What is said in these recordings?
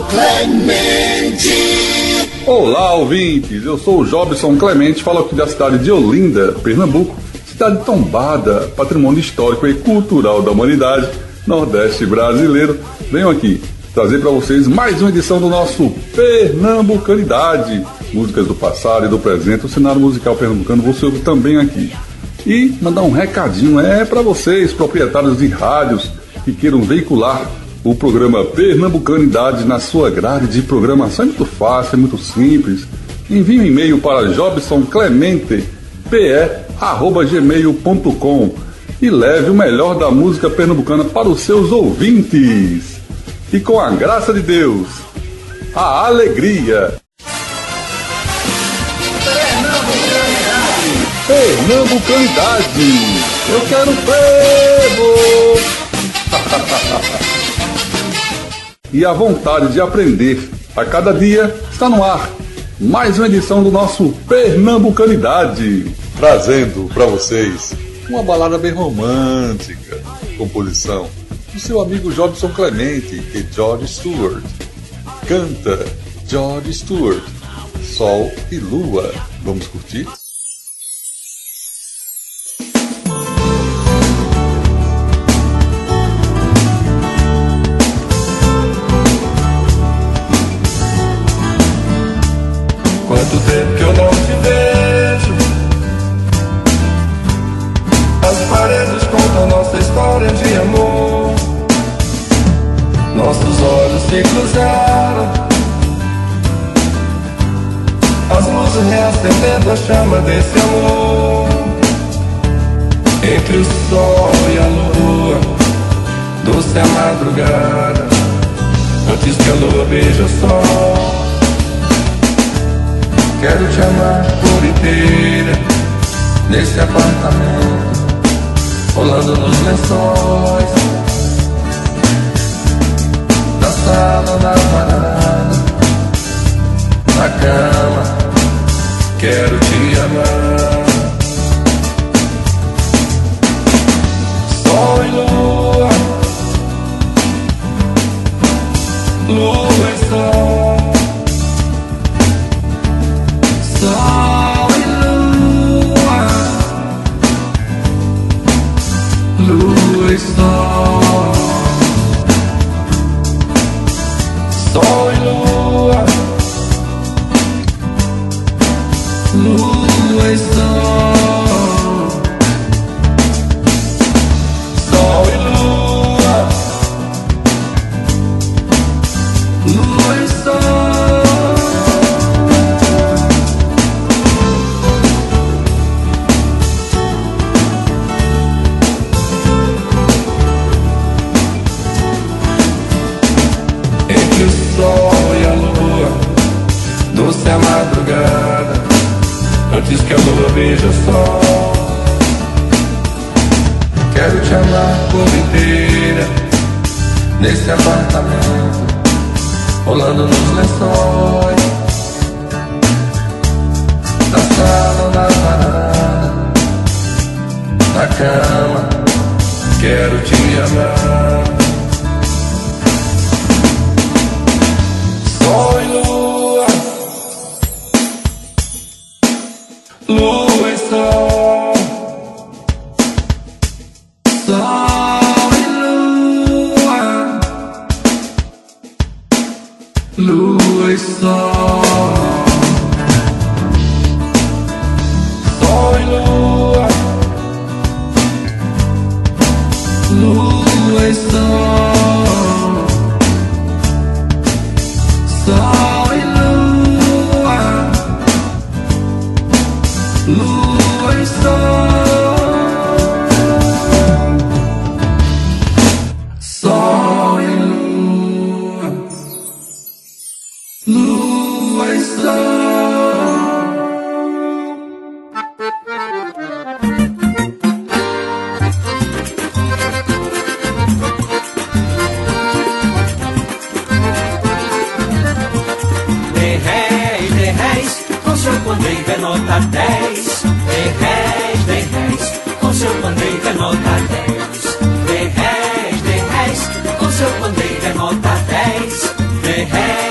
Clemente. Olá, ouvintes, eu sou o Jobson Clemente, falo aqui da cidade de Olinda, Pernambuco, cidade tombada, patrimônio histórico e cultural da humanidade, Nordeste brasileiro. Venho aqui trazer para vocês mais uma edição do nosso Pernambucanidade, músicas do passado e do presente, o cenário musical pernambucano você ouve também aqui. E mandar um recadinho para vocês, proprietários de rádios que queiram veicular o programa Pernambucanidade na sua grade de programação. É muito fácil, é muito simples. Envie um e-mail para jobsonclemente@gmail.com e leve o melhor da música pernambucana para os seus ouvintes. E com a graça de Deus, a alegria. Pernambucanidade, eu quero frevo. E a vontade de aprender a cada dia está no ar. Mais uma edição do nosso Pernambucanidade, trazendo para vocês uma balada bem romântica, composição do seu amigo Jobson Clemente e George Stewart. Canta George Stewart, Sol e Lua. Vamos curtir? Quanto tempo que eu não te vejo. As paredes contam nossa história de amor. Nossos olhos se cruzaram, as luzes reacendendo a chama desse amor. Entre o sol e a lua, doce a madrugada, antes que a lua beije o sol. Quero te amar por inteira, nesse apartamento, rolando nos lençóis, na sala, na varanda, na cama. Quero te amar. Sol e lua, lua e sol. Sol e lua, lua e sol. Sol e lua, lua e sol. Sol e lua, lua e sol. Doce a madrugada, antes que a lua beije o sol. Quero te amar por inteira, nesse apartamento, rolando nos lençóis, na sala, na varanda, na cama. Quero te amar. Sol e lua, lua e sol. Sol e lua, lua e sol. Sol e lua, lua e sol. Sol e lua, lua e sol. Sol e lua, lua e sol. Pandeiro é nota 10, R$10, com seu pandeiro é nota 10, R$10, com seu pandeiro é nota 10, R$10.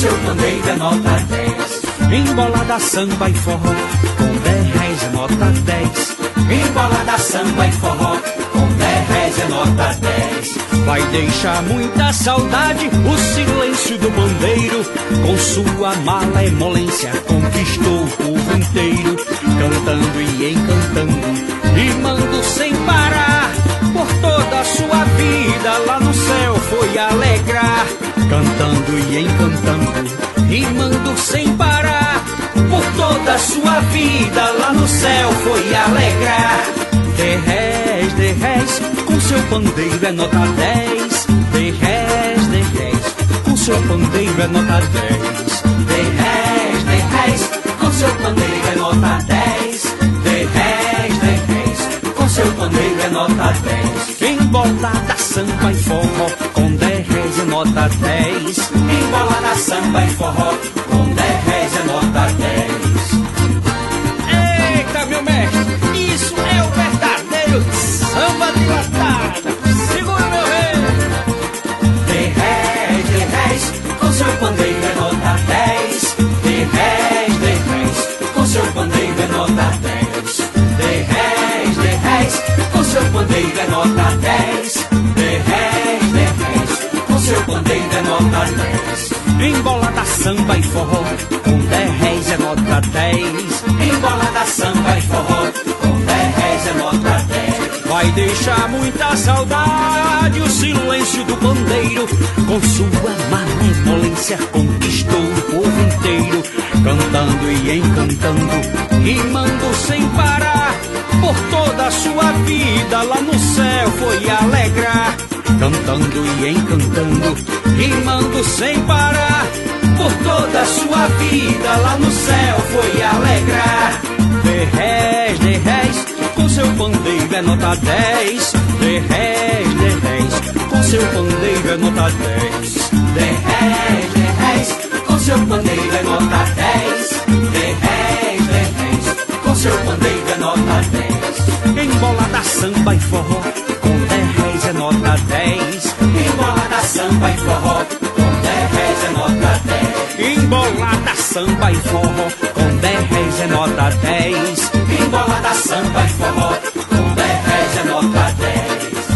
seu pandeiro é nota 10. Embolada, samba e forró, com 10 reais é nota 10. Embolada, samba e forró, com 10 reais é nota 10. Vai deixar muita saudade o silêncio do bandeiro. Com sua malemolência conquistou o povo inteiro. Cantando e encantando, rimando sem parar. Por toda a sua vida lá no céu foi alegrar. Cantando e encantando, rimando sem parar. Por toda a sua vida lá no céu foi alegrar. 10 reais, com seu pandeiro é nota 10. 10 reais, com seu pandeiro é nota 10. 10 reais, com seu pandeiro é nota 10. 10 reais, com seu pandeiro é nota 10. Embolada, samba e forró, com 10 reais é nota 10. Embolada, samba e forró, com 10 reais é nota 10. Eita, meu mestre, isso é o verdadeiro samba de latada. Segura, meu rei. 10 reais, com seu pandeiro é nota 10. 10 reais, com seu pandeiro é nota 10. 10 reais, com seu pandeiro é nota 10. 10 reais, com seu pandeiro é nota 10. Embolada, samba e forró, com 10 reais é nota 10. Embolada, samba e forró, com 10 reais é nota 10. Vai deixar muita saudade o silêncio do pandeiro. Com sua malemolência conquistou o povo inteiro. Cantando e encantando, rimando sem parar. Por toda a sua vida lá no céu foi alegrar. Cantando e encantando, rimando sem parar. Por toda a sua vida lá no céu foi alegrar. 10 reais, com seu pandeiro é nota 10. 10 reais, com seu pandeiro é nota 10. 10 reais, com seu pandeiro é nota 10. 10 reais, com seu pandeiro é nota 10. Embolada, samba e forró, com 10 reais é nota 10. Embolada, samba e forró, com 10 reais é nota 10. Embolada, samba e forró, com 10 reais é nota 10. Embolada, samba e forró, com 10 reais é nota 10.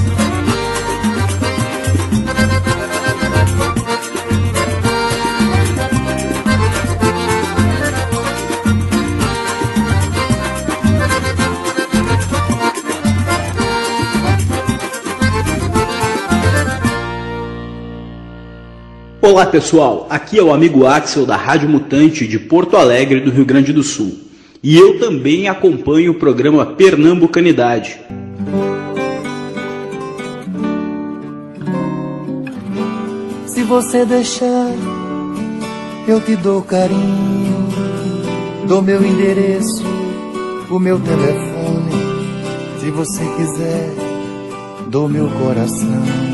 Olá pessoal, aqui é o amigo Axel da Rádio Mutante de Porto Alegre, do Rio Grande do Sul. E eu também acompanho o programa Pernambucanidade. Se você deixar, eu te dou carinho, dou meu endereço, o meu telefone. Se você quiser, dou meu coração.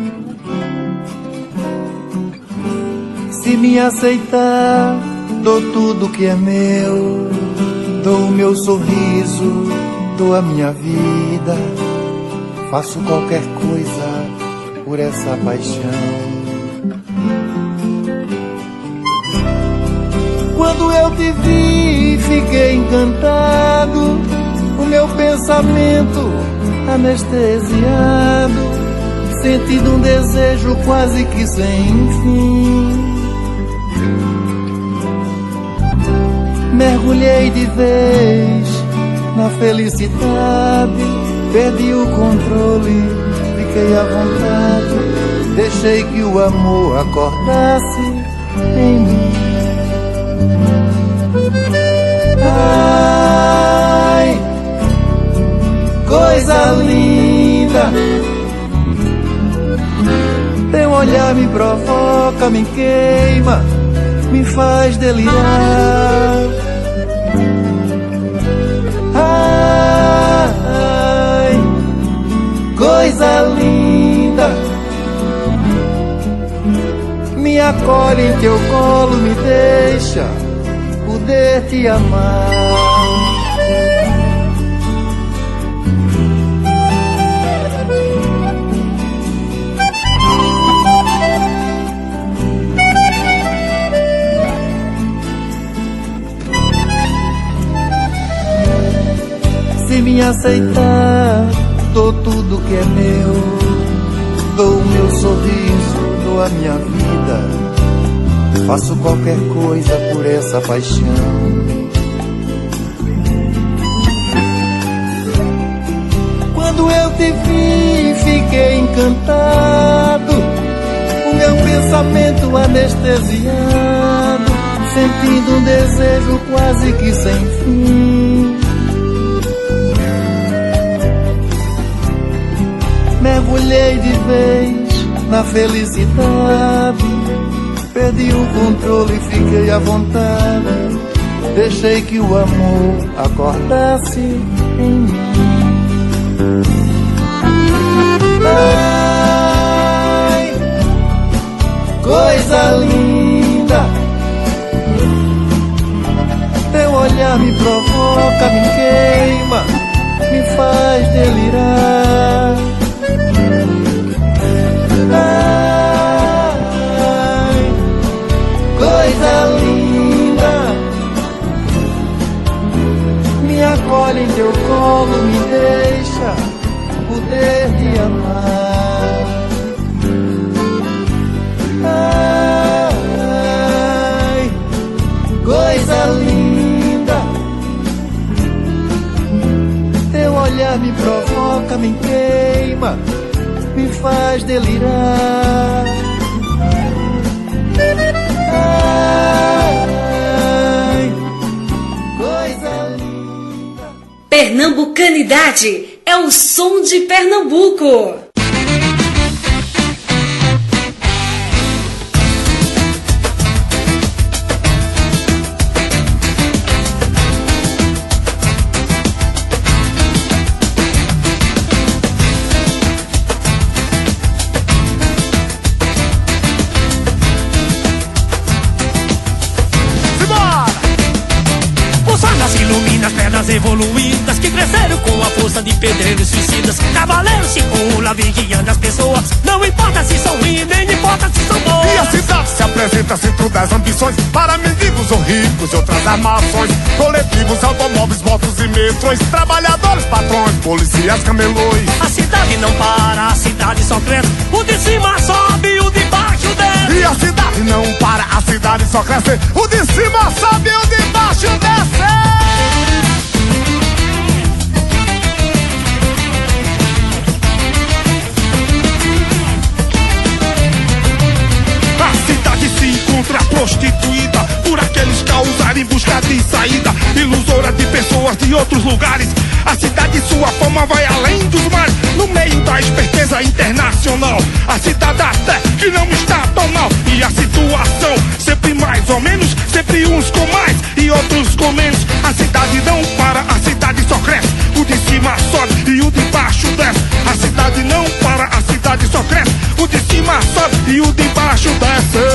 Se me aceitar, dou tudo que é meu, dou o meu sorriso, dou a minha vida, faço qualquer coisa por essa paixão. Quando eu te vi, fiquei encantado, o meu pensamento anestesiado, sentindo um desejo quase que sem fim. Mergulhei de vez na felicidade, perdi o controle, fiquei à vontade, deixei que o amor acordasse em mim. Ai, coisa linda, teu olhar me provoca, me queima, me faz delirar. Ai, coisa linda, me acolhe em teu colo, me deixa poder te amar. me aceitar, dou tudo que é meu. Dou o meu sorriso, dou a minha vida, faço qualquer coisa por essa paixão. Quando eu te vi, fiquei encantado, o meu pensamento anestesiado, sentindo um desejo quase que sem fim. Mergulhei de vez na felicidade, perdi o controle e fiquei à vontade. Deixei que o amor acordasse em mim. Ai, coisa linda, teu olhar me provoca, me queima, me faz delirar. Ai, coisa linda, me acolhe em teu colo, me deixa poder te amar. Ai, coisa linda, teu olhar me provoca, me queima, me faz delirar. Ai, coisa linda. Pernambucanidade é o som de Pernambuco. Evoluídas que cresceram com a força de pedreiros suicidas, cavaleiros circula vigiando as pessoas, não importa se são ruins, nem importa se são boas. E a cidade se apresenta centro das ambições para mendigos ou ricos e outras armações, coletivos, automóveis, motos e metrôs, trabalhadores, patrões, policiais, camelões. A cidade não para, a cidade só cresce, o de cima sobe e o de baixo desce. E a cidade não para, a cidade só cresce, o de cima sobe e o de baixo desce. Prostituída por aqueles que a usarem em busca de saída, ilusora de pessoas de outros lugares. A cidade, sua fama vai além dos mares, no meio da esperteza internacional. A cidade até que não está tão mal, e a situação sempre mais ou menos, sempre uns com mais e outros com menos. A cidade não para, a cidade só cresce, o de cima sobe e o de baixo desce. A cidade não para, a cidade só cresce, o de cima sobe e o de baixo desce.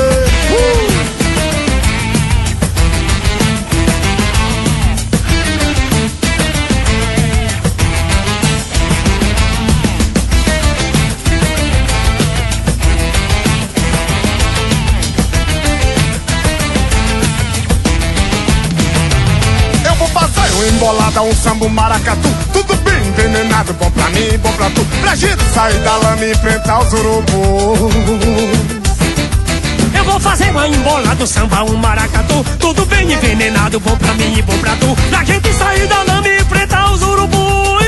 Embolada, um samba, um maracatu, tudo bem envenenado, bom pra mim, bom pra tu, pra gente sair da lama e enfrentar os urubus. Eu vou fazer uma embolada, um samba, um maracatu, tudo bem envenenado, bom pra mim e bom pra tu, pra gente sair da lama e enfrentar os urubus.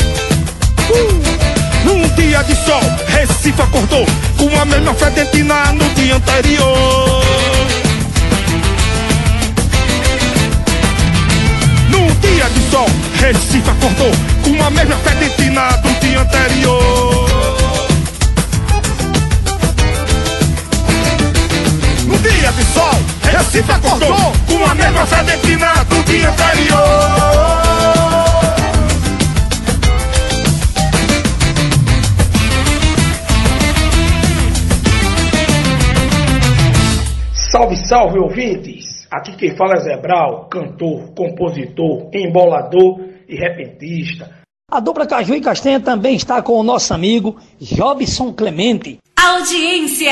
Num dia de sol, Recife acordou com a mesma fedentina no dia anterior. Dia de sol, Recife acordou com a mesma fedentina do dia anterior. No dia de sol, Recife acordou com a mesma fedentina do dia anterior. Salve, salve, ouvintes! Aqui quem fala é Zé Brau, cantor, compositor, embolador e repentista. A dupla Caju e Castanha também está com o nosso amigo Jobson Clemente. Audiência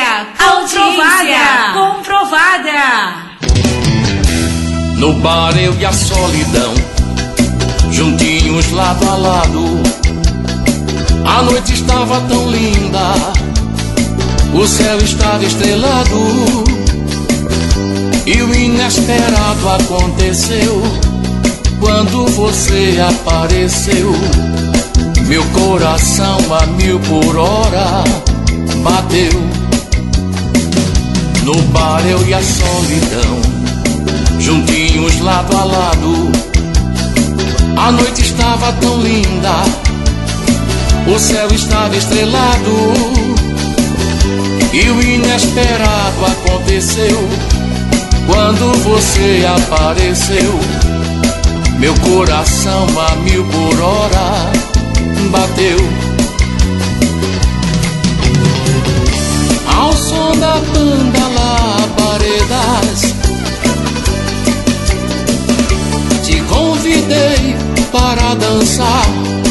comprovada. No bar eu e a solidão juntinhos lado a lado. A noite estava tão linda, o céu estava estrelado, e o inesperado aconteceu quando você apareceu. Meu coração a 1000 por hora bateu. No bar eu e a solidão, juntinhos lado a lado. A noite estava tão linda, o céu estava estrelado, e o inesperado aconteceu quando você apareceu. Meu coração a 1000 por hora bateu. Ao som da banda Labaredas, te convidei para dançar.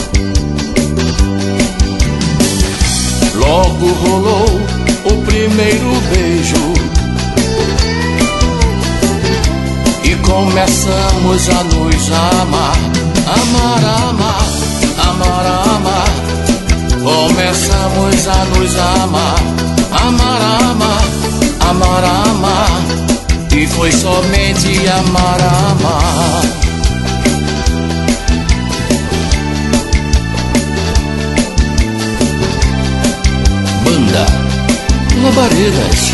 Logo rolou o primeiro beijo e começamos a nos amar. Amar, amar, amar, amar. Começamos a nos amar. Amar, amar, amar, amar. E foi somente amar, amar. Banda Labaredas.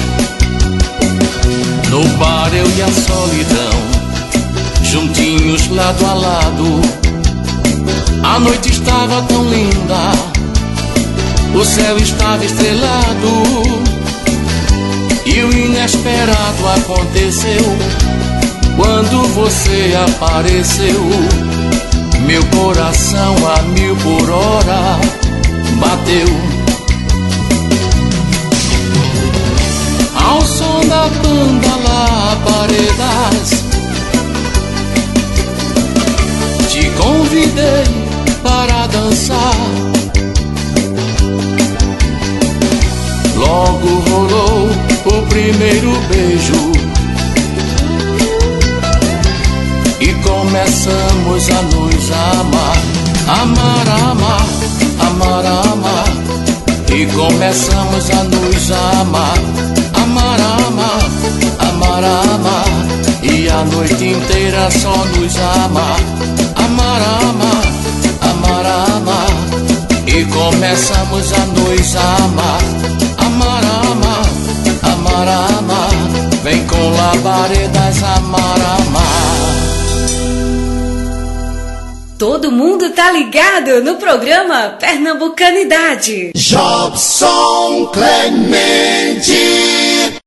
No bar eu e a solidão, juntinhos lado a lado. A noite estava tão linda, o céu estava estrelado, e o inesperado aconteceu quando você apareceu. Meu coração a 1000 por hora bateu. Ao som da banda Labaredas, te convidei para dançar. Logo rolou o primeiro beijo e começamos a nos amar. Amar, amar, amar, amar. E começamos a nos amar. Amar, amar, amar, amar. E a noite inteira só nos amar. Amar, amar, amar, amar. E começamos a nos amar. Amar, amar, amar, amar. Vem com Labaredas, amar, amar. Todo mundo tá ligado no programa Pernambucanidade. Jobson Clemente.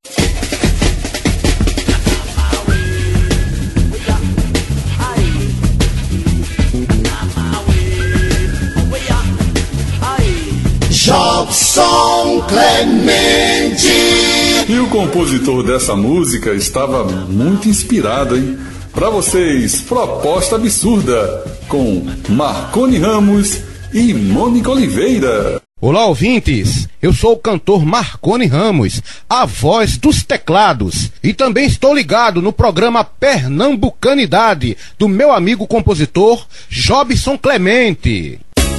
Jobson Clemente. E o compositor dessa música estava muito inspirado, hein? Para vocês, Proposta Absurda, com Marconi Ramos e Mônica Oliveira. Olá, ouvintes! Eu sou o cantor Marconi Ramos, a voz dos teclados. E também estou ligado no programa Pernambucanidade, do meu amigo compositor Jobson Clemente.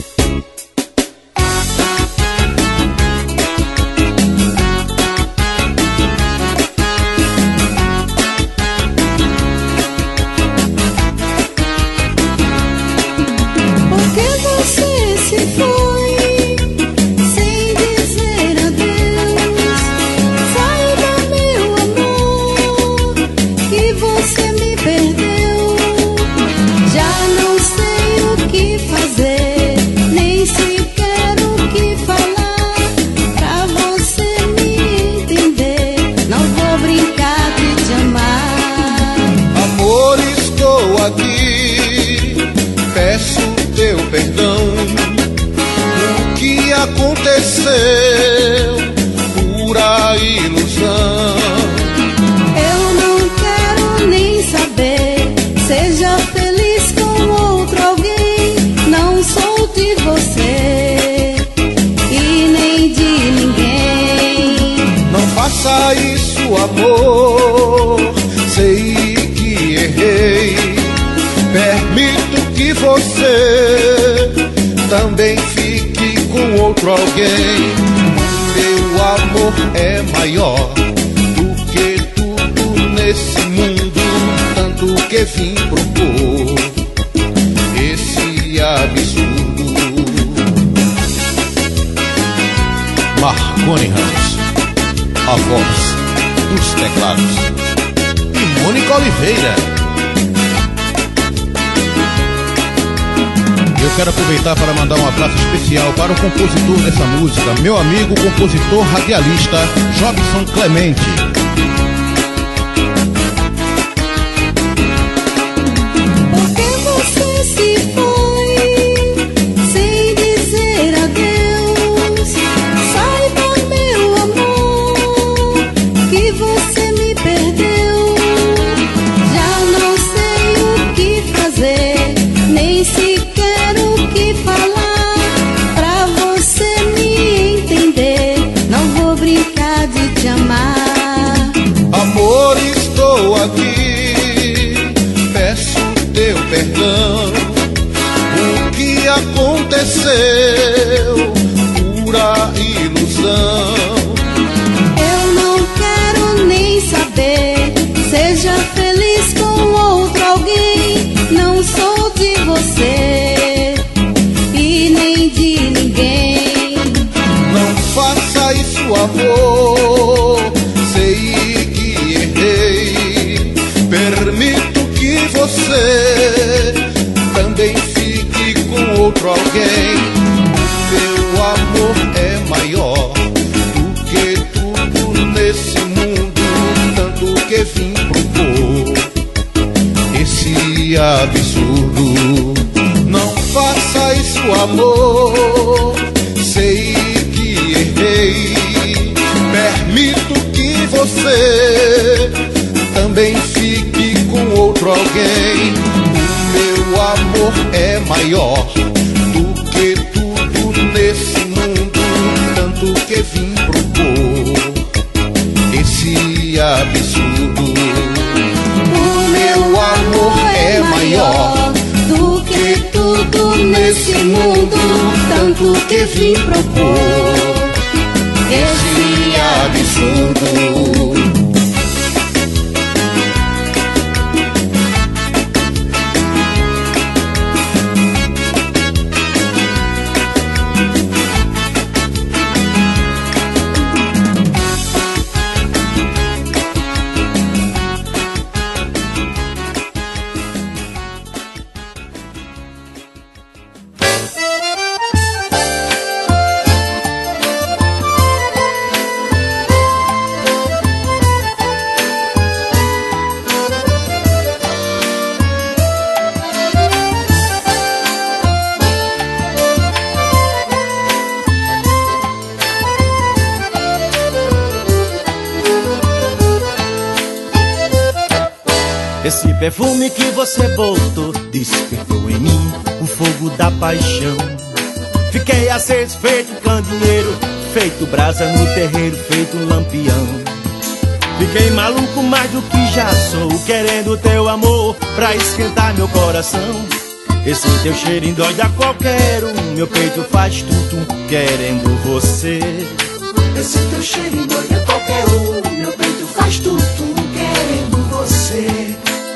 Aconteceu pura ilusão. Eu não quero nem saber. Seja feliz com outro alguém. Não sou de você e nem de ninguém. Não faça isso, amor. Sei que errei. Permito que você outro alguém. Meu amor é maior do que tudo nesse mundo, tanto que vim propor esse absurdo. Marconi Ramos, a voz dos teclados, e Mônica Oliveira. Eu quero aproveitar para mandar um abraço especial para o compositor dessa música, meu amigo compositor radialista Jobson Clemente. Amor, estou aqui, peço teu perdão. O que aconteceu, pura ilusão. Eu não quero nem saber, seja feliz com outro alguém. Não sou de você e nem de ninguém. Não faça isso, amor, sei que errei. Permito que você também fique com outro alguém. Meu amor é maior do que tudo nesse mundo, tanto que vim propor esse absurdo. Não faça isso, amor, sei que errei. Permito que você também fique com outro alguém. O meu amor é maior do que tudo nesse mundo, tanto que vim propor esse absurdo. O meu amor é maior do que tudo nesse mundo, tanto que vim propor esse absurdo. Esse perfume que você botou despertou em mim o fogo da paixão. Fiquei a ser feito candeeiro, feito brasa no terreiro, feito lampião. Fiquei maluco mais do que já sou, querendo teu amor pra esquentar meu coração. Esse teu cheirinho dói a qualquer um, meu peito faz tudo querendo você. Esse teu cheirinho dói a qualquer um, meu peito faz tudo querendo você.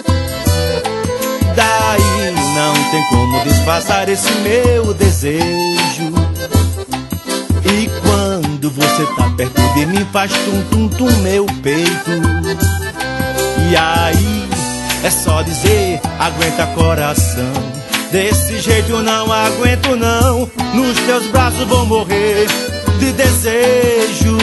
Daí não tem como disfarçar esse meu desejo. E quando você tá perto de mim faz tum-tum-tum meu peito. E aí é só dizer, aguenta coração. Desse jeito eu não aguento não, nos teus braços vou morrer de desejo.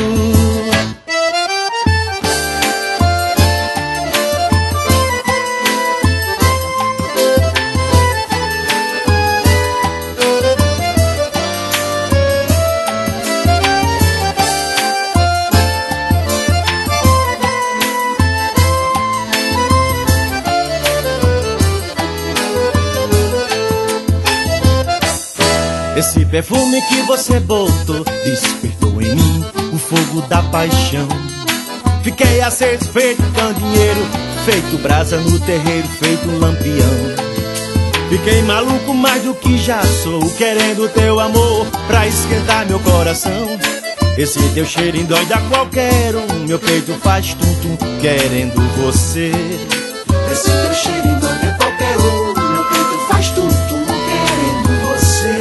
Esse perfume que você botou despertou em mim o fogo da paixão. Fiquei a ser feito candeeiro, feito brasa no terreiro, feito lampião. Fiquei maluco mais do que já sou, querendo teu amor pra esquentar meu coração. Esse teu cheirinho dói a qualquer um, meu peito faz tum-tum querendo você. Esse teu cheirinho dói a qualquer um, meu peito faz tum-tum querendo você.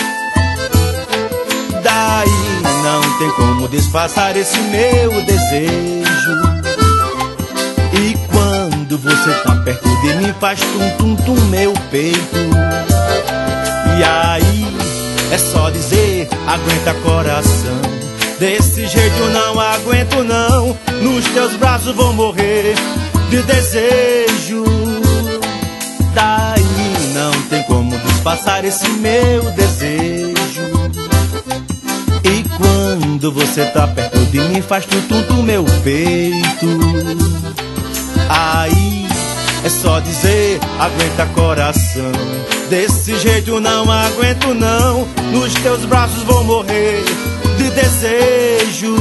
Daí não tem como disfarçar esse meu desejo. E quando você tá perto de mim faz tum-tum-tum meu peito. E aí é só dizer, aguenta coração. Desse jeito não aguento não, nos teus braços vou morrer de desejo. Daí não tem como disfarçar esse meu desejo. E quando você tá perto de mim faz tum-tum meu peito. Aí é só dizer, aguenta coração. Desse jeito não aguento não, nos teus braços vou morrer de desejo.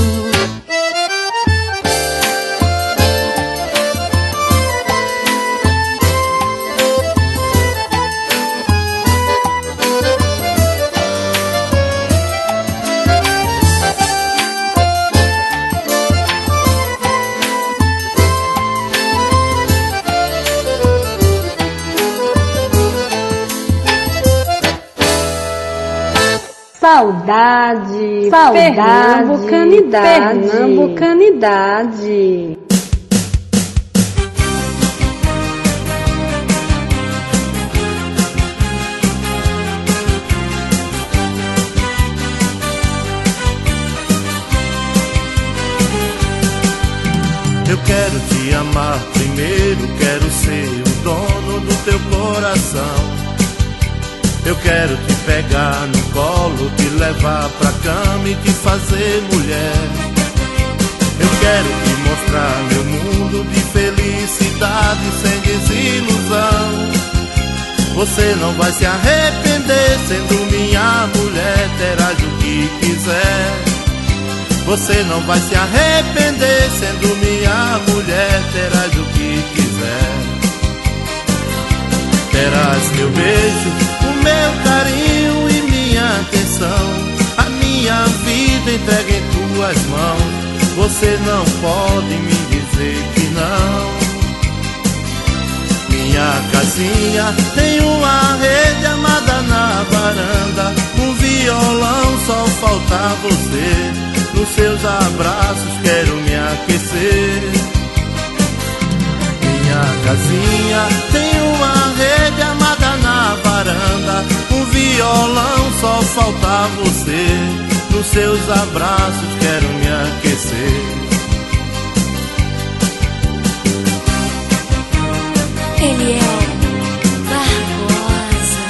Saudade, pernambucanidade, pernambucanidade. Eu quero te amar primeiro, quero ser o dono do teu coração. Eu quero te pegar no colo, te levar pra cama e te fazer mulher. Eu quero te mostrar meu mundo de felicidade sem desilusão. Você não vai se arrepender, sendo minha mulher, terás o que quiser. Você não vai se arrepender, sendo minha mulher, terás o que quiser. Terás meu beijo, o meu carinho e minha atenção. A minha vida entregue em tuas mãos. Você não pode me dizer que não. Minha casinha tem uma rede amada na varanda. Um violão, só falta você. Nos seus abraços quero me aquecer. Minha casinha tem uma rede amada na varanda. Um violão, só falta você. Nos seus abraços quero me aquecer. Ele é Barbosa.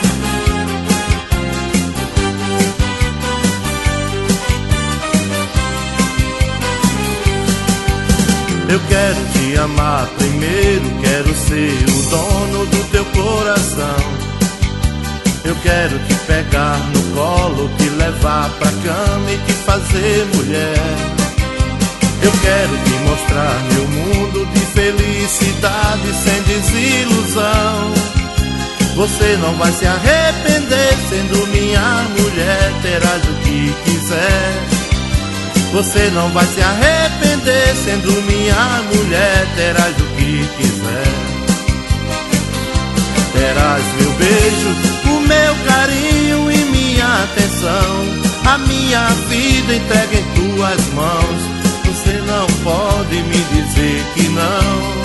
Eu quero te amar primeiro, quero ser o dono do teu coração. Eu quero te pegar no colo, te levar pra cama e te fazer mulher. Eu quero te mostrar meu mundo de felicidade sem desilusão. Você não vai se arrepender, sendo minha mulher, terás o que quiser. Você não vai se arrepender, sendo minha mulher, terás o que quiser. Terás meu beijo, o meu carinho e minha atenção. A minha vida entregue em tuas mãos. Você não pode me dizer que não.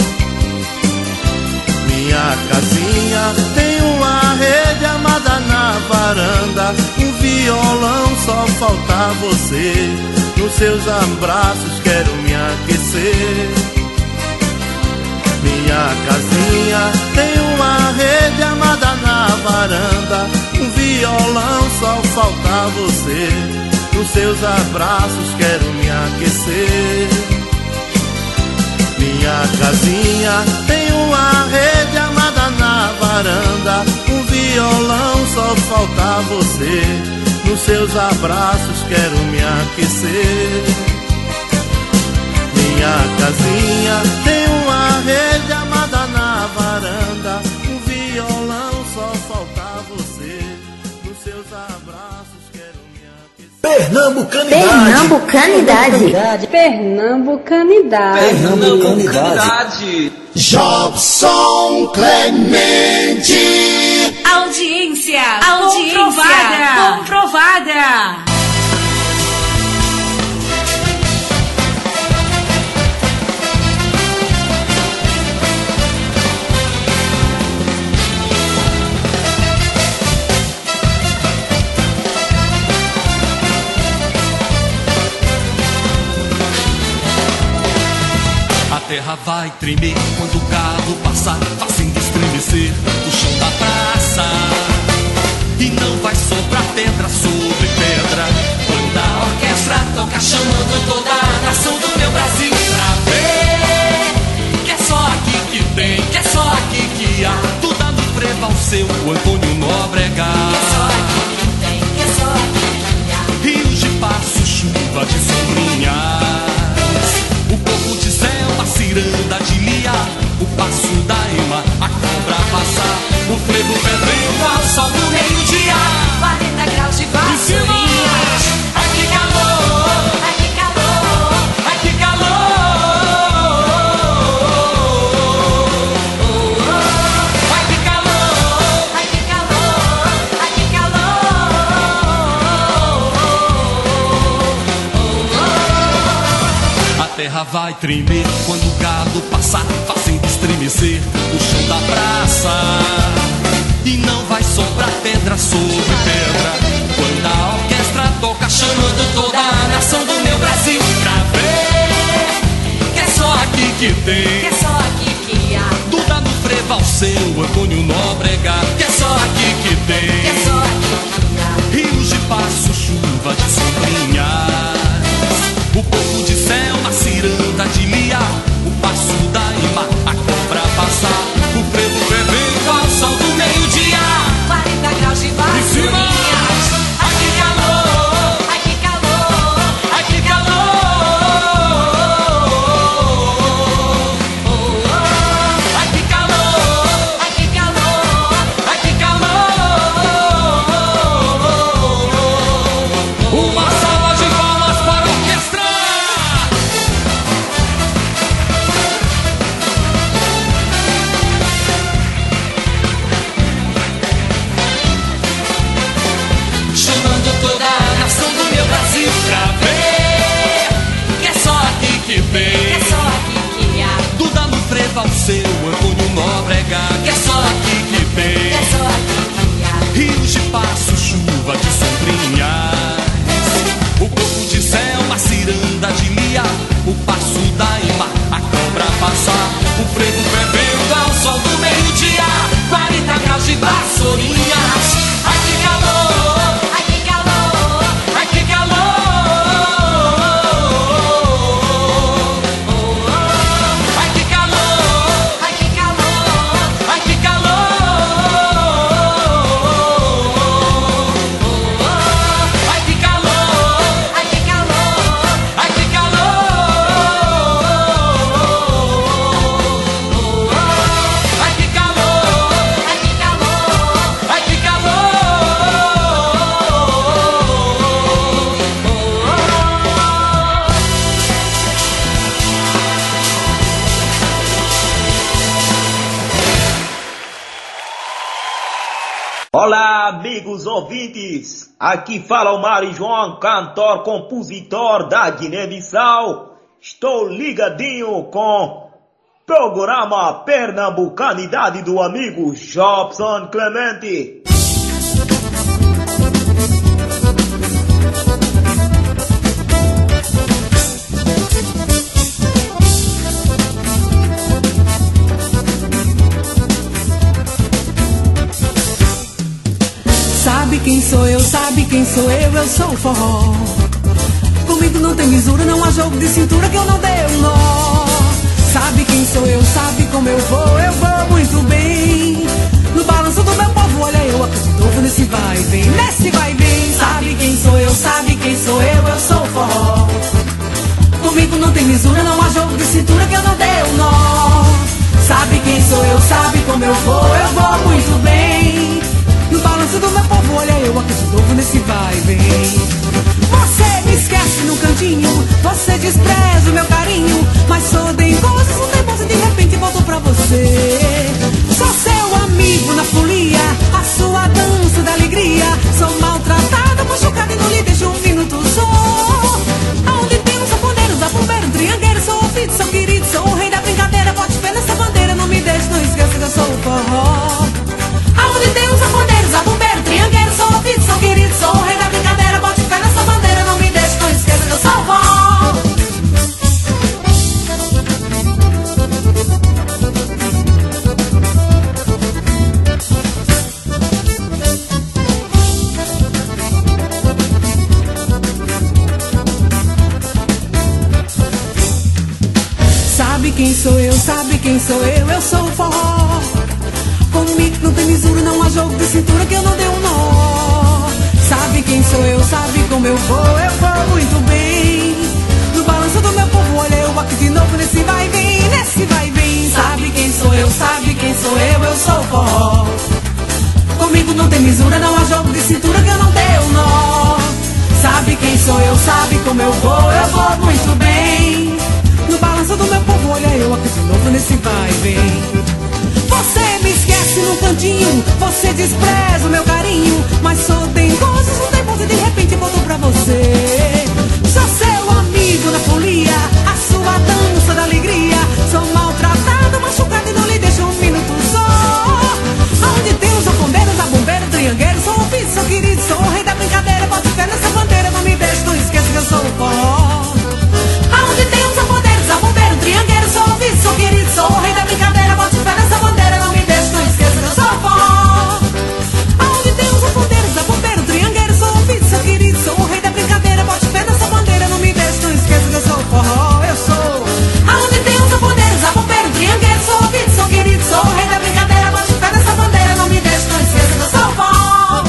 Minha casinha tem uma rede amada na varanda. Um violão, só falta você. Nos seus abraços quero me aquecer. Minha casinha tem uma rede amada na varanda. Um violão, só falta você. Nos seus abraços quero me aquecer. Minha casinha tem uma rede amada na varanda. Um violão, só falta você. Nos seus abraços quero me aquecer. Minha casinha tem uma rede amada na varanda. Um violão, só Pernambucanidade. Pernambucanidade. Jobson Clemente. Audiência comprovada. A terra vai tremer quando o gado passar, fazendo estremecer o chão da praça. E não vai sobrar pedra sobre pedra quando a orquestra toca, chamando toda a nação do meu Brasil pra ver. Que é só aqui que tem, que é só aqui que há. Tudo no frevo ao seu Antônio Nóbrega. Que é só aqui que tem, que é só aqui que há. Rios de passo, chuva de sombrinhas. O povo de Selma, ciranda de Lia, o passo da Ema, a cobra passar, o frevo pedreiro ao sol do meio-dia, 40 graus de vassourinhas. Ai que calor, ai que calor, ai que calor. Ai que calor, ai que calor, ai que calor. A terra vai tremer quando o gado passar, fazendo estremecer o chão da praça. E não vai sobrar pedra sobre pedra quando a orquestra toca, chamando toda a nação do meu Brasil pra ver. Que é só aqui que tem, que é só aqui que há. Duda no frevo ao seu Antônio Nóbrega. Que é só aqui que tem, que é só aqui que há. Rios de passo, chuva de sombrinhas. O povo de Selma, ciranda de Lia, o passo da Ima, a cobra passar, o frevo bebendo ao sol do meio-dia, 40 graus de vassourinhas. Ai que calor, ai que calor, ai que calor. Ai que calor, ai que calor, ai que calor. Uma salva de palmas para a orquestra. Chamando toda a nação do meu Brasil pra ver. Que é só aqui que que tem, é só aqui que há. Duda no frevo ao seu Antônio Nóbrega. Que é só aqui que Que tem, é só aqui que há. rios de passo, chuva de sombrinhas. O povo de Selma, ciranda de Lia, o passo da Ima, a cobra passar, o frevo bebendo ao sol do meio-dia, 40 graus de vassourinhas. Ai que calor, Ai que calor, ai que calor. Ai que calor, ai que calor, ai que calor. Ai que calor, ai que calor. ai que calor. Ai que calor, Ai que calor, ai que Olá, amigos ouvintes. Aqui fala o Mário João, cantor, compositor da Guiné-Bissau. Estou ligadinho com programa Pernambucanidade do amigo Jobson Clemente. Sabe quem sou eu, eu sou o forró. Comigo não tem misura, não há jogo de cintura que eu não dei um nó. Sabe quem sou eu, sabe como eu vou muito bem. No balanço do meu povo, olha eu acredito nesse vai e vem, nesse vai e vem. Sabe quem sou eu, eu sou o forró. Comigo não tem misura, não há jogo de cintura que eu não dei um nó. Sabe quem sou eu, sabe como eu vou muito bem. No balanço do meu povo, olha eu acredito nesse vai e vem. Você esquece no cantinho. Você despreza o meu carinho, mas sou dengoso, sou teimoso e de repente volto pra você. Sou seu amigo na folia, a sua dança da alegria. Sou maltratada, machucada e não lhe deixo um minuto só. Aonde tem um saponeiro, zabumbeiro, triangueiro, sou ouvido, sou querido, sou o rei da brincadeira. Bote fé nessa bandeira, não me deixe, não esqueça que eu sou o forró. Aonde tem um saponeiro, zabumbeiro, triangueiro, sou ouvido, sou querido, sou o rei da brincadeira. Bote fé nessa bandeira, não me deixe, não esqueça que eu sou o forró. Sabe quem sou eu, sabe quem sou eu sou o forró. Comigo não tem misura, não há jogo de cintura que eu não dei um nó. Sabe quem sou eu, sabe como eu vou muito bem. No balanço do meu povo, olha eu aqui de novo nesse vai e vem, nesse vai e vem. Sabe quem sou eu, sabe quem sou eu sou o forró. Comigo não tem misura, não há jogo de cintura que eu não dei um nó. Sabe quem sou eu, sabe como eu vou muito bem. No balanço do meu povo, olha eu aqui de novo nesse vai e vem. Você me esquece no cantinho, você despreza o meu carinho, mas sou dengoso, sou teimoso e de repente volto pra você. Sou seu amigo na folia, a sua dança da alegria. Sou maltratado, machucado e não lhe deixo um minuto só. Aonde tem um zapondeiro, zabumbeiro, triangueiro, sou o filho, sou querido, sou o rei da brincadeira. Bote fé nessa bandeira, não me deixe, não esqueça que eu sou o forró. Aonde tem um zapondeiro, zabumbeiro, triangueiro, sou o filho, sou querido, sou o rei da brincadeira. Bote fé nessa bandeira, não me deixe, não esqueça que eu sou o forró. Aonde tem um zapondeiro, zabumbeiro, triangueiro, sou o filho, sou querido, sou o rei da brincadeira. Bote fé nessa bandeira, não me deixe, não esqueça que eu sou o forró. Eu sou. Aonde tem um zapondeiro, zabumbeiro, triangueiro, sou o filho, sou querido, sou o rei da brincadeira. Bote fé nessa bandeira, não me deixe, não esqueça que eu sou o forró.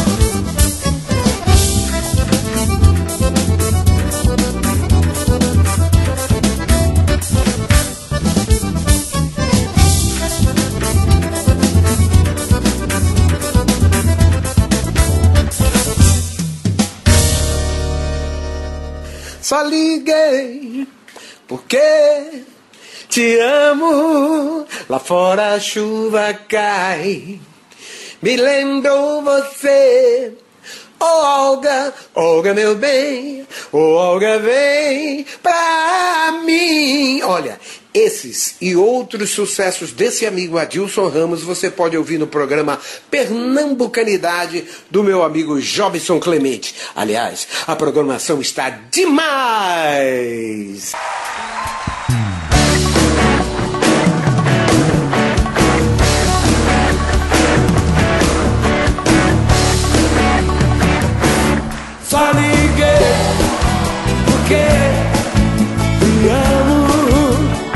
Só liguei porque te amo. Lá fora a chuva cai, me lembrou você. Oh Olga, Olga meu bem, oh Olga vem pra mim. Olha, esses e outros sucessos desse amigo Adilson Ramos você pode ouvir no programa Pernambucanidade do meu amigo Jobson Clemente. Aliás, a programação está demais! Só liguei porque te amo.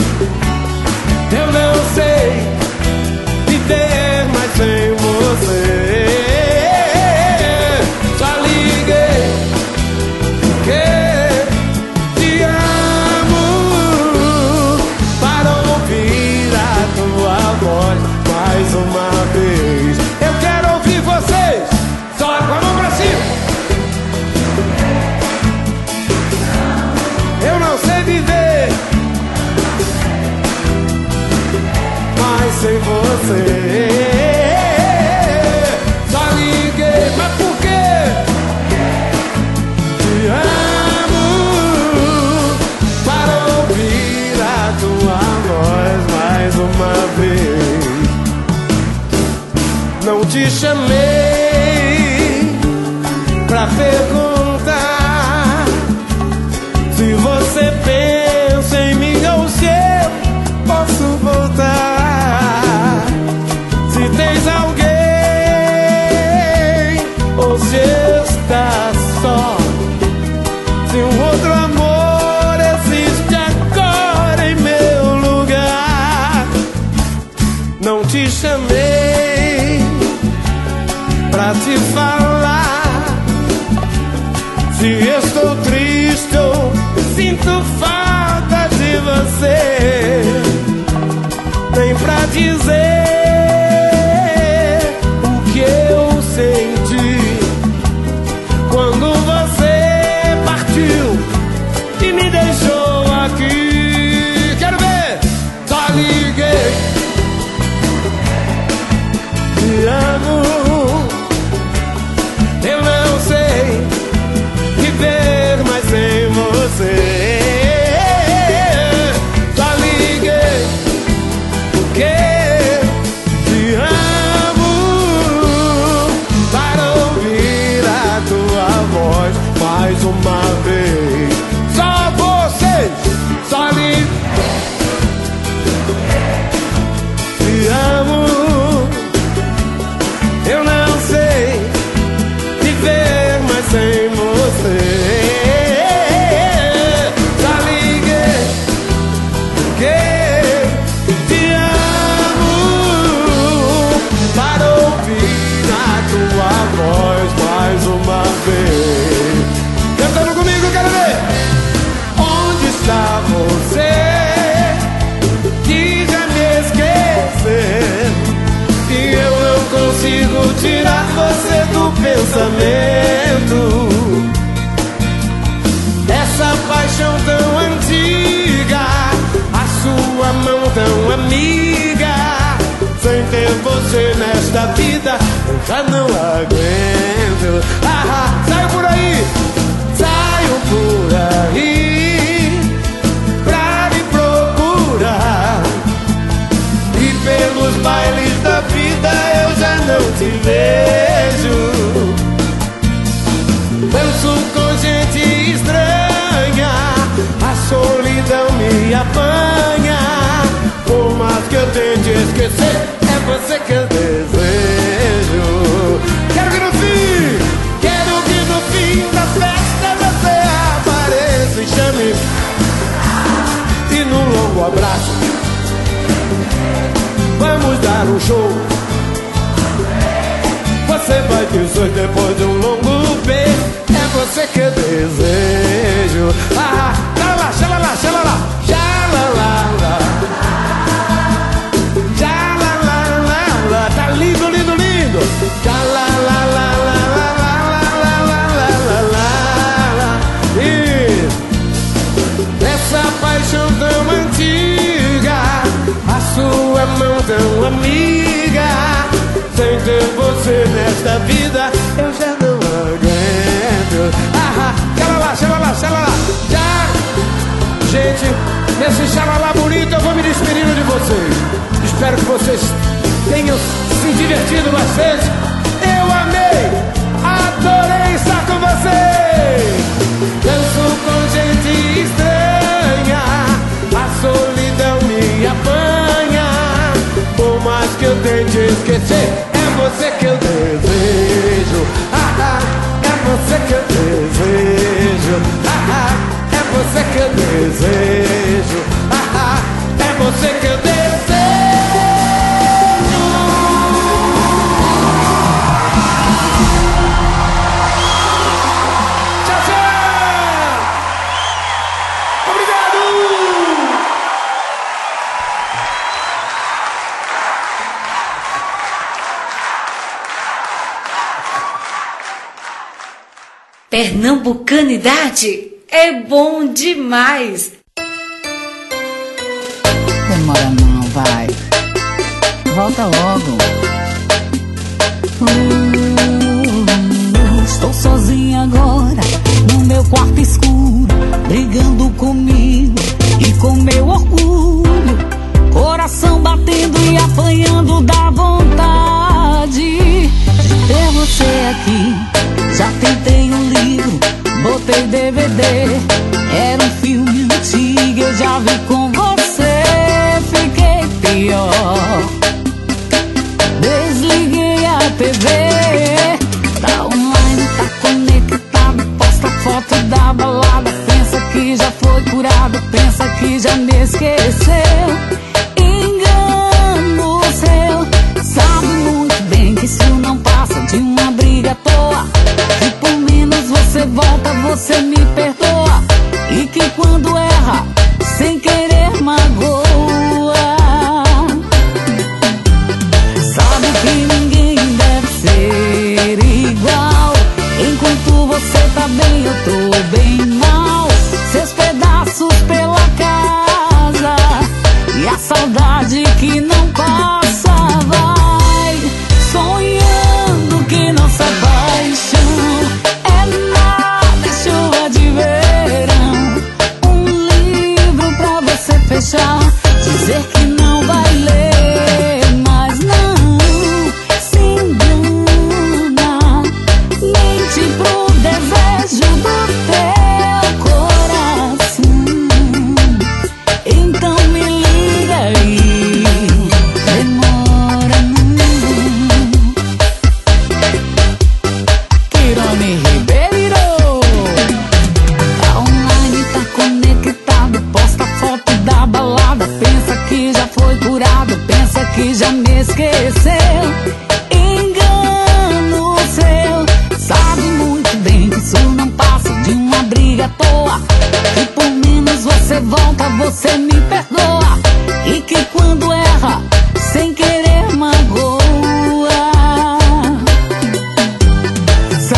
Eu não sei viver mais sem você. Só liguei porque te amo, para ouvir a tua voz mais uma vez. Eu quero ouvir vocês. Só com a mão pra cima. Eu não sei viver mais sem você. Só liguei, mas por quê? Te amo, para ouvir a tua voz mais uma vez. Não te chamei pra perguntar se você pensa em mim ou se eu posso voltar. Se tens alguém ou se estás só. Se um outro amor existe agora em meu lugar. Não te chamei pra te falar se estou triste ou sinto falta de você. Nem pra dizer o que eu senti quando você partiu pensamento. Essa paixão tão antiga, a sua mão tão amiga. Sem ter você nesta vida, eu já não aguento. Saio por aí, saio por aí, pra me procurar. E pelos bailes da vida eu já não te vejo. Danço com gente estranha, a solidão me apanha. Por mais que eu tente esquecer, é você que eu desejo. Quero que no fim da festa você apareça e chame. E num longo abraço vamos dar um show. Você vai dizer depois de um longo beijo, é você que eu desejo. Xalala, xalala, xalala, xalala. Xalala, tá lindo, lindo, lindo. Xalala. E essa paixão tão antiga, a sua mão tão amiga. Sem ter você nesta vida, eu já não aguento. Xalala, xalala, xalala. Já, gente, nesse xalala bonito eu vou me despedindo de vocês. Espero que vocês tenham se divertido bastante. Eu amei, adorei estar com vocês. Danço com gente estranha, a solidão me apanha. Por mais que eu tente esquecer, é você que eu desejo. É você que eu desejo. É você que eu desejo. É você que eu desejo. Pernambucanidade é bom demais. Demora não, vai. Volta logo. Estou sozinha agora, no meu quarto escuro, brigando comigo e com meu orgulho. Coração batendo e apanhando da vontade de ter você aqui. Já tentei um livro, botei DVD, era um filme antigo, eu já vi com você, fiquei pior. Desliguei a TV, tá online, tá conectado, posta foto da balada, pensa que já foi curado, pensa que já me esqueceu. Engano seu, sabe muito bem que isso não passa de uma briga à toa. E por menos você volta, você me perdoa. E que quando erra, sem querer magoa. Sabe que ninguém deve ser igual. Enquanto você tá bem, eu tô bem mal. Seus pedaços pela casa e a saudade que não passa, vai sonhando que nossa paixão é nada, chuva de verão. Um livro pra você fechar, dizer que não vai ler, mas não se engana. Mente pro desejo do teu coração. Então me liga aí, demora não. Pirone Ribeiro, tá online, tá conectado, posta foto da balada, pensa que já foi curado, pensa que já me esqueceu. Engano seu, sabe muito bem que isso não passa de uma briga à toa. E por menos você volta, você me perdoa. E que quando erra, sem querer magoa.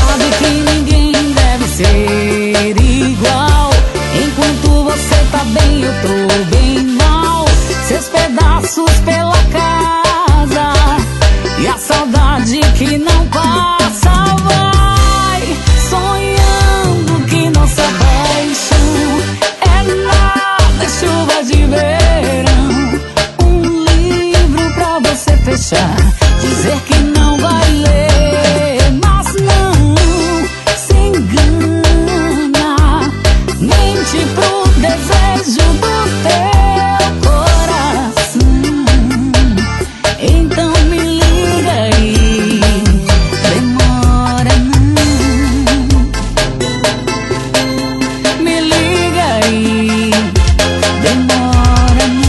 a saudade que não passa vai sonhando que nossa paixão é nada, chuva de verão. Um livro pra você fechar, dizer que não vai ler, mas não se engana. Mente pro desejo do teu coração. Então me liga aí, demora não. Me liga aí, demora não.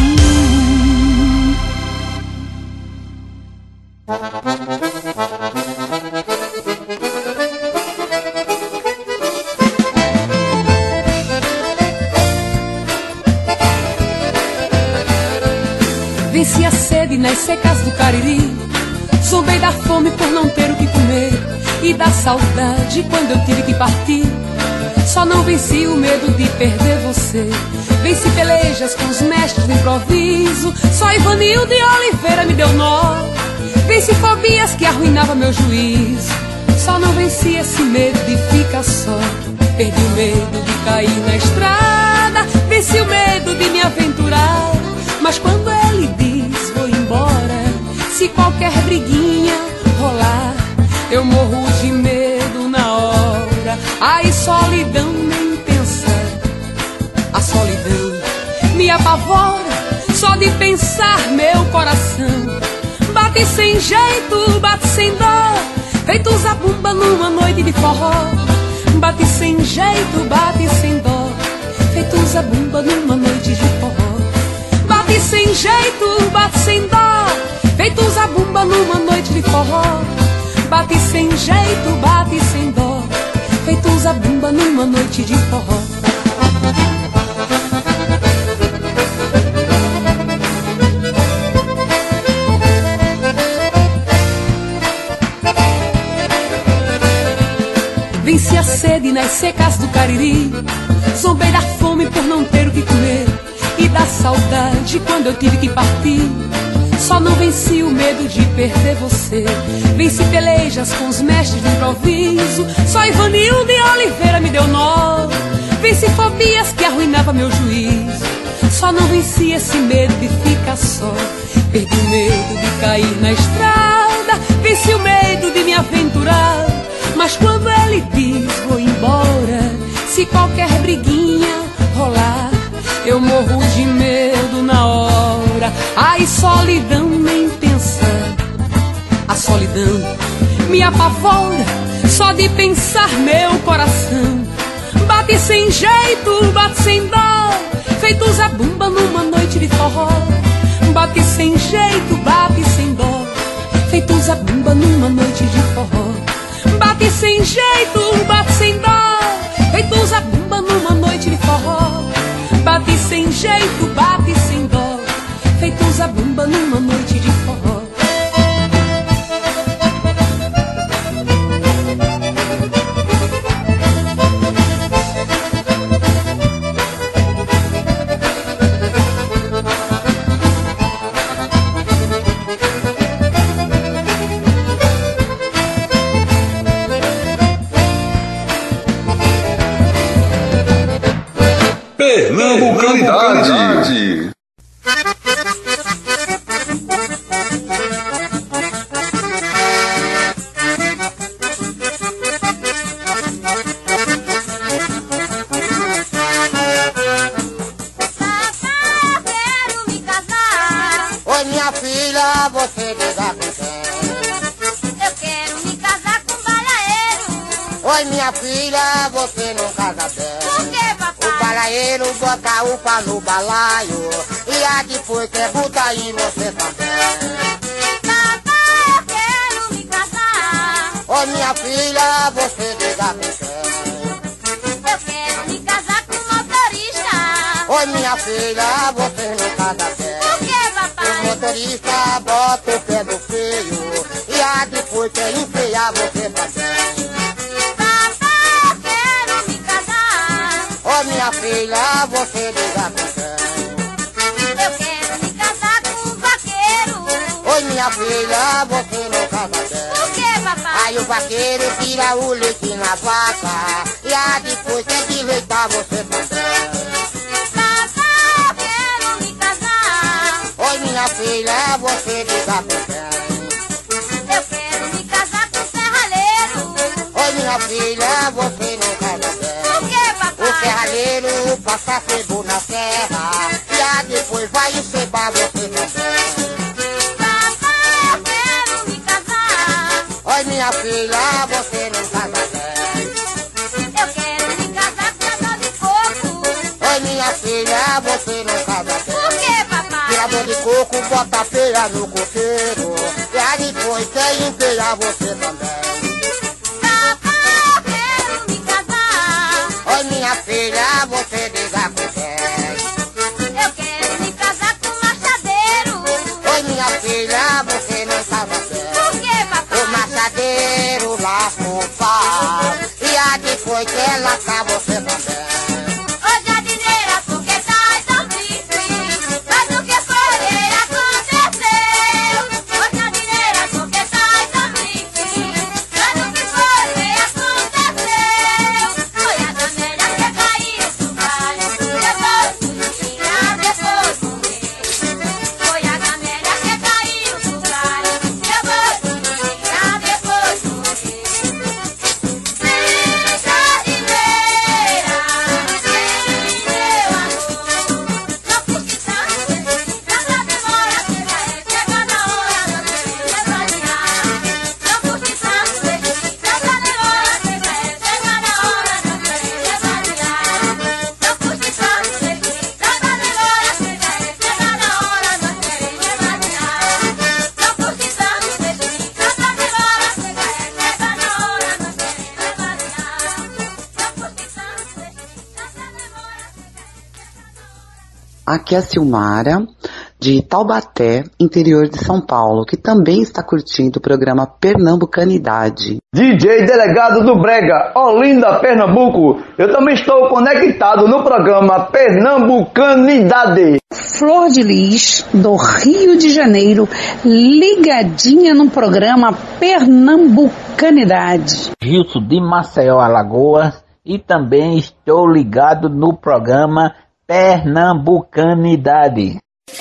Venci a sede nas secas do Cariri, zombei da fome por não ter o que comer e da saudade quando eu tive que partir. Só não venci o medo de perder você. Venci pelejas com os mestres do improviso, só Ivanil de Oliveira me deu nó. Venci fobias que arruinavam meu juízo, só não venci esse medo de ficar só. Perdi o medo de cair na estrada, venci o medo de me aventurar. Mas quando ele diz vou embora, se qualquer briguinha rolar, eu morro de medo na hora. Ai, solidão, nem pensar. A solidão me apavora, só de pensar meu coração bate sem jeito, bate sem dó, feito zabumba numa noite de forró. Bate sem jeito, bate sem dó, feito zabumba numa noite de forró. Bate sem jeito, bate sem dó, feito zabumba numa noite de forró. Bate sem jeito, bate sem dó, feito zabumba numa noite de forró. Venci a sede nas secas do Cariri, zombei da fome por não ter o que comer e da saudade quando eu tive que partir. Só não venci o medo de perder você. Venci pelejas com os mestres do improviso, só Ivanil de Oliveira me deu nó. Venci fobias que arruinavam meu juízo, só não venci esse medo de ficar só. Perdi o medo de cair na estrada, venci o medo de me aventurar. Mas quando ele diz vou embora, se qualquer briguinha rolar, eu morro de medo na hora. Ai, solidão, nem pensar. A solidão me apavora, só de pensar meu coração bate sem jeito, bate sem dó, feito zabumba numa noite de forró. Bate sem jeito, bate sem dó, feito zabumba numa noite de forró. Bate sem jeito, bate sem dó, feito zabumba numa noite de forró. Bate sem jeito, bate sem dó, feito zabumba numa noite de forró. Pernambucanidade. Oi, minha filha, você diga com quem? Eu quero me casar com um balaeiro. Oi, minha filha, você não casa bem. Por que, papai? O balaeiro bota o pau no balaio e a depois quer botar em você também. Papai, eu quero me casar. Oi, minha filha, você diga com quem? Eu quero me casar com um motorista. Oi, minha filha, você não casa bem. Por que, papai? O motorista bota o pé do freio e a depois quer enfeiar você também. Papai, eu quero me casar. Ô minha filha, você diga com quem? Eu quero me casar com um vaqueiro. Oi minha filha, você não casa bem. Por que, papai? Aí o vaqueiro tira o leite na vaca e aí depois tem que leitar você também. Papai, eu quero me casar. Oi, minha filha, você diga por quem? Eu quero me casar com o serralheiro. Oi, minha filha, você não casa bem. Por que, papai? O serralheiro passa sebo na serra e aí depois vai encebar você também. Papai, eu quero me casar. Oi, minha filha, você não casa bem. Eu quero me casar com tirador de coco. Oi, minha filha, você não casa bem. Por que, papai? Tirador de coco, bota a feira no coqueiro e aí depois quer empilhar você também. Papai, eu quero me casar. Oi, minha filha, você diga por quem? Eu quero me casar com o machadeiro. Oi, minha filha, você não casa bem. Por que, papai? O machadeiro lasca o pau e aí depois quer lascar você também. Ô, jardineira, por que tá tão triste? Mas o que foi aconteceu? Ô, jardineira, por que tá tão triste? Mas o que foi aconteceu? Foi a janela que caiu do galho, depois bonitinha, depois morreu. Foi a janela que caiu do galho, depois bonitinha, depois morreu. Aqui é a Silmara, de Taubaté, interior de São Paulo, que também está curtindo o programa Pernambucanidade. DJ Delegado do Brega, Olinda, Pernambuco. Eu também estou conectado no programa Pernambucanidade. Flor de Lis, do Rio de Janeiro, ligadinha no programa Pernambucanidade. Gilson de Maceió, Alagoas, e também estou ligado no programa Pernambucanidade.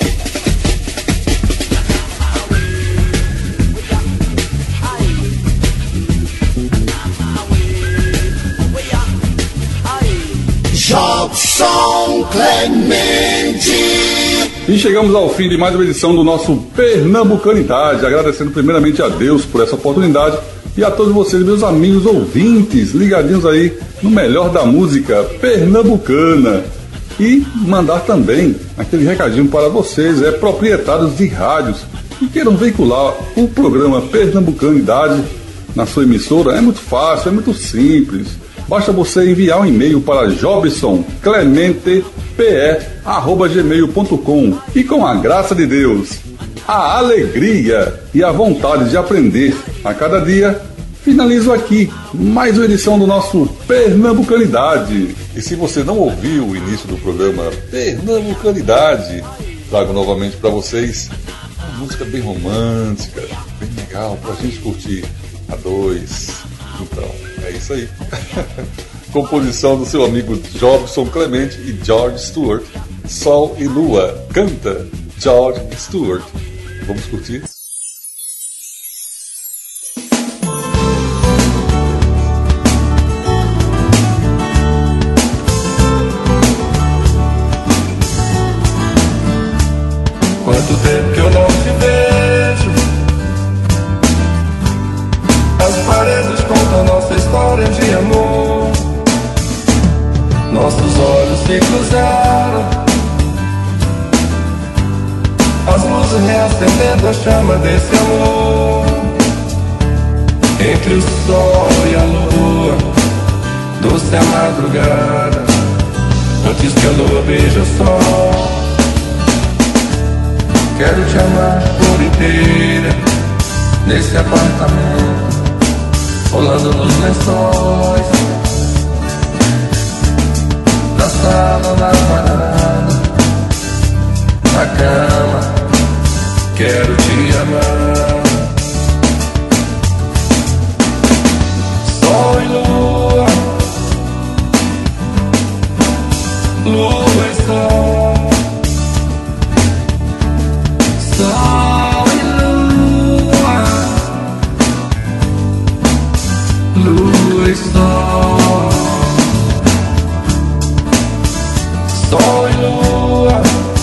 Jobson Clemente. E chegamos ao fim de mais uma edição do nosso Pernambucanidade, agradecendo primeiramente a Deus por essa oportunidade e a todos vocês, meus amigos ouvintes, ligadinhos aí no melhor da música pernambucana. E mandar também aquele recadinho para vocês, proprietários de rádios que queiram veicular o programa Pernambucanidade na sua emissora. É muito fácil, é muito simples. Basta você enviar um e-mail para jobsonclementepe@gmail.com e com a graça de Deus, a alegria e a vontade de aprender a cada dia, finalizo aqui mais uma edição do nosso Pernambucanidade. E se você não ouviu o início do programa Pernambucanidade, trago novamente para vocês uma música bem romântica, bem legal, para a gente curtir a dois. Então, é isso aí. Composição do seu amigo Jobson Clemente e George Stewart. Sol e Lua. Canta George Stewart. Vamos curtir? Quanto tempo que eu não te vejo. As paredes contam nossa história de amor. Nossos olhos se cruzaram. As luzes reacendendo a chama desse amor. Entre o sol e a lua, doce a madrugada, antes que a lua beije o sol. Quero te amar por inteira, nesse apartamento, rolando nos lençóis, na sala, na varanda, na cama, quero te amar. Sol e lua, lua e sol, sol e lua, lua e sol, sol e lua,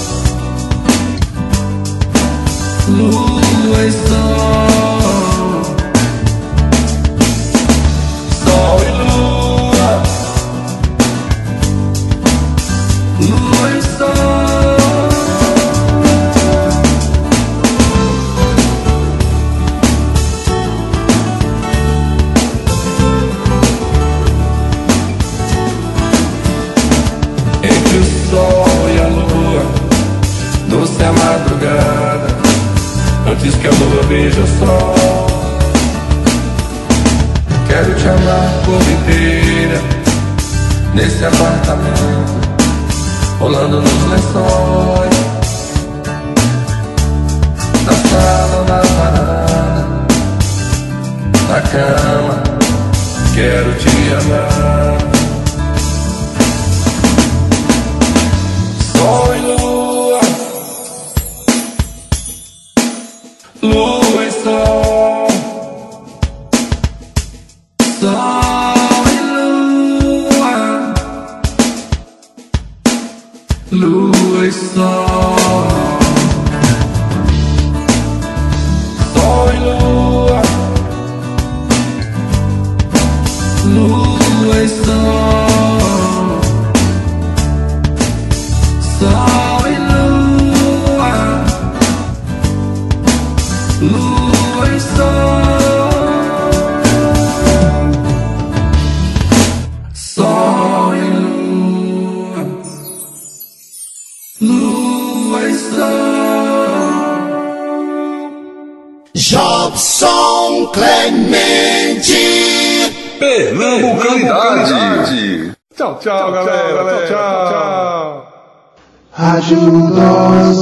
lua e sol, sol e lua, lua e sol. Entre o sol e a lua, doce a madrugada, antes que a lua veja o sol. Quero te amar por inteira, nesse apartamento, rolando nos lençóis, na sala, na varanda, na cama. Quero te amar. Sol e lua, lua e sol, sol e lua, lua e sol, sol e lua, lua e sol, sol e lua, lua e sol, sol e lua, lua e sol. Jobson Clemente, Pernambucanidade. Tchau, tchau, galera. Tchau, tchau. Rádio Dose.